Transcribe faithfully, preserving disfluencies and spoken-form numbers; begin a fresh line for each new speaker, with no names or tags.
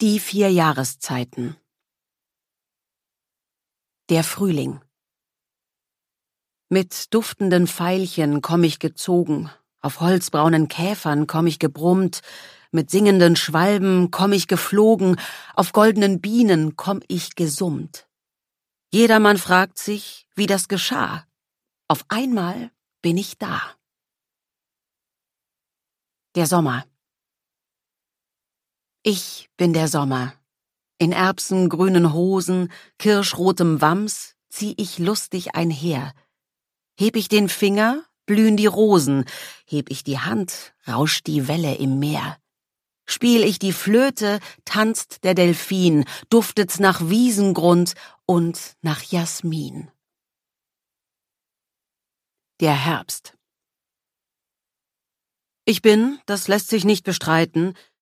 Die vier Jahreszeiten. Der Frühling. Mit duftenden Veilchen komm ich gezogen, auf holzbraunen Käfern komm ich gebrummt, mit singenden Schwalben komm ich geflogen, auf goldenen Bienen komm ich gesummt. Jedermann fragt sich, wie das geschah. Auf einmal bin ich da. Der Sommer. Ich bin der Sommer. In erbsengrünen Hosen, kirschrotem Wams zieh ich lustig einher. Heb ich den Finger, blühen die Rosen, heb ich die Hand, rauscht die Welle im Meer. Spiel ich die Flöte, tanzt der Delphin, duftet's nach Wiesengrund und nach Jasmin. Der Herbst. Ich bin, das lässt sich nicht bestreiten,